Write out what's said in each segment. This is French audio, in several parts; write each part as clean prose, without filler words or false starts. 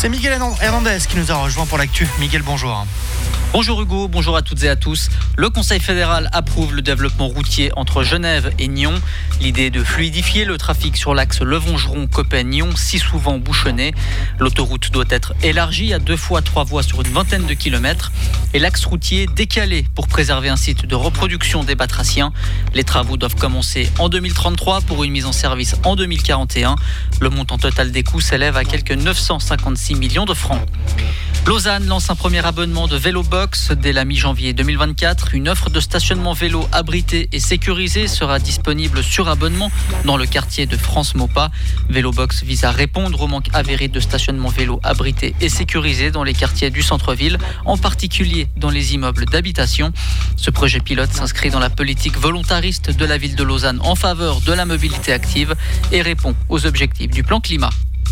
C'est Miguel Hernandez qui nous a rejoint pour l'actu. Miguel, bonjour. Bonjour Hugo, bonjour à toutes et à tous. Le Conseil fédéral approuve le développement routier entre Genève et Nyon. L'idée est de fluidifier le trafic sur l'axe Levongeron-Coppet-Nyon, si souvent bouchonné. L'autoroute doit être élargie à 2 fois 3 voies sur une vingtaine de kilomètres et l'axe routier décalé pour préserver un site de reproduction des batraciens. Les travaux doivent commencer en 2033 pour une mise en service en 2041. Le montant total des coûts s'élève à quelques 956 millions de francs. Lausanne lance un premier abonnement de Vélobox dès la mi-janvier 2024. Une offre de stationnement vélo abrité et sécurisé sera disponible sur abonnement dans le quartier de France-Maupas. Vélobox vise à répondre au manque avéré de stationnement vélo abrité et sécurisé dans les quartiers du centre-ville, en particulier dans les immeubles d'habitation. Ce projet pilote s'inscrit dans la politique volontariste de la ville de Lausanne en faveur de la mobilité active et répond aux objectifs du plan climat.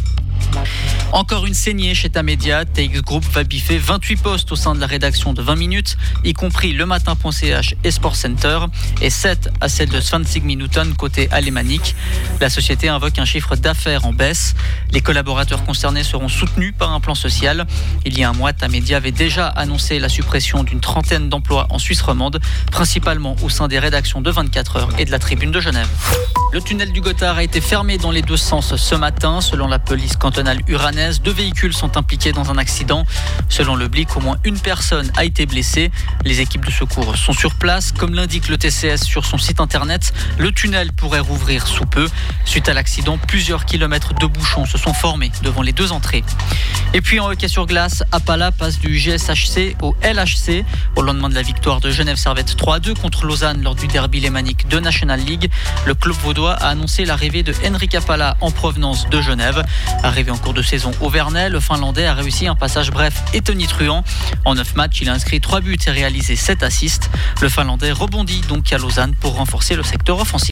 Encore une saignée chez Tamedia. TX Group va biffer 28 postes au sein de la rédaction de 20 minutes, y compris le matin.ch et Sport Center, et 7 à celle de 25 Minuten côté alémanique. La société invoque un chiffre d'affaires en baisse. Les collaborateurs concernés seront soutenus par un plan social. Il y a un mois, Tamedia avait déjà annoncé la suppression d'une trentaine d'emplois en Suisse romande, principalement au sein des rédactions de 24 heures et de la Tribune de Genève. Le tunnel du Gothard a été fermé dans les deux sens ce matin. Selon la police cantonale uranaise, 2 véhicules sont impliqués dans un accident. Selon le Blick, au moins une personne a été blessée. Les équipes de secours sont sur place. Comme l'indique le TCS sur son site internet, le tunnel pourrait rouvrir sous peu. Suite à l'accident, plusieurs kilomètres de bouchons se sont formés devant les 2 entrées. Et puis en hockey sur glace, Apala passe du GSHC au LHC au lendemain de la victoire de Genève Servette 3-2 contre Lausanne lors du derby lémanique de National League. Le club vaudois a annoncé l'arrivée de Henrik Apala en provenance de Genève. Arrivé en cours de saison au Vernet, le Finlandais a réussi un passage bref et tonitruant. En 9 matchs, il a inscrit 3 buts et réalisé 7 assists. Le Finlandais rebondit donc à Lausanne pour renforcer le secteur offensif.